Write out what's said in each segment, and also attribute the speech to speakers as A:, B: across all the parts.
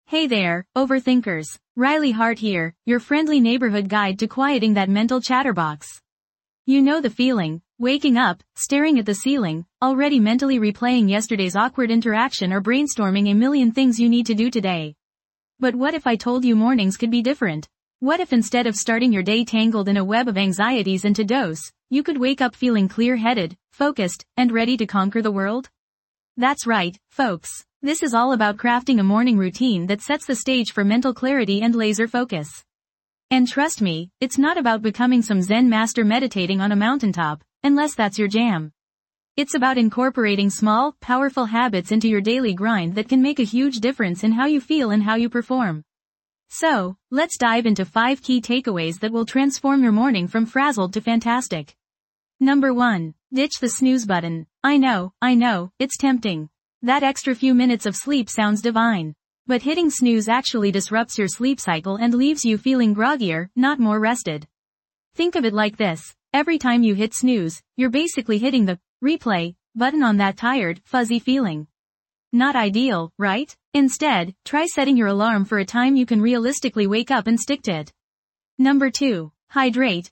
A: Hey there, overthinkers. Riley Hart here, your friendly neighborhood guide to quieting that mental chatterbox. You know the feeling, waking up, staring at the ceiling, already mentally replaying yesterday's awkward interaction or brainstorming a million things you need to do today. But what if I told you mornings could be different? What if instead of starting your day tangled in a web of anxieties and to-dos, you could wake up feeling clear-headed, focused, and ready to conquer the world? That's right, folks. This is all about crafting a morning routine that sets the stage for mental clarity and laser focus. And trust me, it's not about becoming some Zen master meditating on a mountaintop, unless that's your jam. It's about incorporating small, powerful habits into your daily grind that can make a huge difference in how you feel and how you perform. So, let's dive into 5 key takeaways that will transform your morning from frazzled to fantastic. Number 1. Ditch the snooze button. I know, it's tempting. That extra few minutes of sleep sounds divine. But hitting snooze actually disrupts your sleep cycle and leaves you feeling groggier, not more rested. Think of it like this. Every time you hit snooze, you're basically hitting the replay button on that tired, fuzzy feeling. Not ideal, right? Instead, try setting your alarm for a time you can realistically wake up and stick to it. Number 2. Hydrate.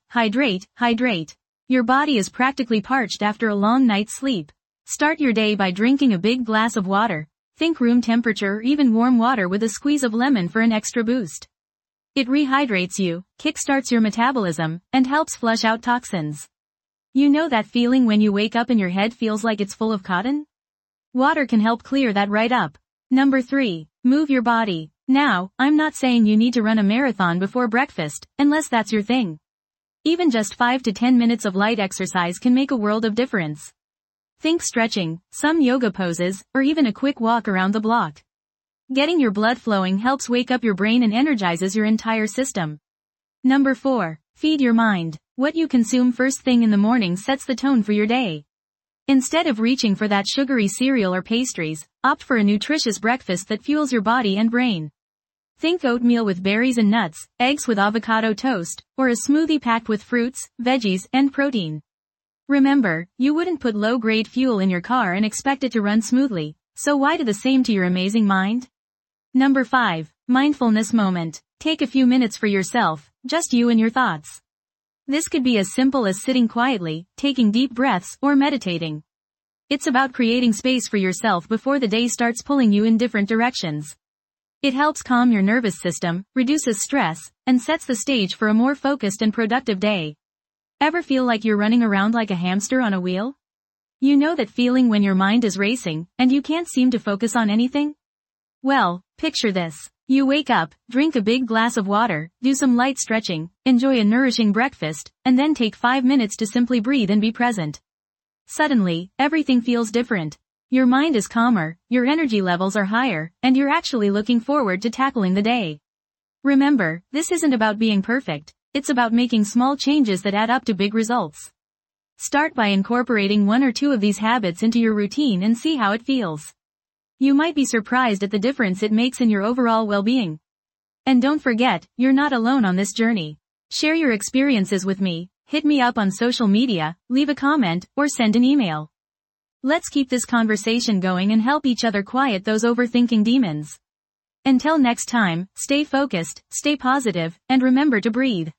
A: Your body is practically parched after a long night's sleep. Start your day by drinking a big glass of water. Think room temperature or even warm water with a squeeze of lemon for an extra boost. It rehydrates you, kickstarts your metabolism, and helps flush out toxins. You know that feeling when you wake up and your head feels like it's full of cotton? Water can help clear that right up. Number 3. Move your body. Now, I'm not saying you need to run a marathon before breakfast, unless that's your thing. Even just 5 to 10 minutes of light exercise can make a world of difference. Think stretching, some yoga poses, or even a quick walk around the block. Getting your blood flowing helps wake up your brain and energizes your entire system. Number 4. Feed your mind. What you consume first thing in the morning sets the tone for your day. Instead of reaching for that sugary cereal or pastries, opt for a nutritious breakfast that fuels your body and brain. Think oatmeal with berries and nuts, eggs with avocado toast, or a smoothie packed with fruits, veggies, and protein. Remember, you wouldn't put low-grade fuel in your car and expect it to run smoothly, so why do the same to your amazing mind? Number 5. Mindfulness moment. Take a few minutes for yourself, just you and your thoughts. This could be as simple as sitting quietly, taking deep breaths, or meditating. It's about creating space for yourself before the day starts pulling you in different directions. It helps calm your nervous system, reduces stress, and sets the stage for a more focused and productive day. Ever feel like you're running around like a hamster on a wheel? You know that feeling when your mind is racing, and you can't seem to focus on anything? Well, picture this. You wake up, drink a big glass of water, do some light stretching, enjoy a nourishing breakfast, and then take 5 minutes to simply breathe and be present. Suddenly, everything feels different. Your mind is calmer, your energy levels are higher, and you're actually looking forward to tackling the day. Remember, this isn't about being perfect. It's about making small changes that add up to big results. Start by incorporating 1 or 2 of these habits into your routine and see how it feels. You might be surprised at the difference it makes in your overall well-being. And don't forget, you're not alone on this journey. Share your experiences with me, hit me up on social media, leave a comment, or send an email. Let's keep this conversation going and help each other quiet those overthinking demons. Until next time, stay focused, stay positive, and remember to breathe.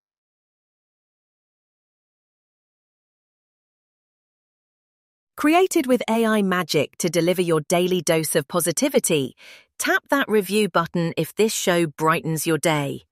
B: Created with AI magic to deliver your daily dose of positivity, tap that review button if this show brightens your day.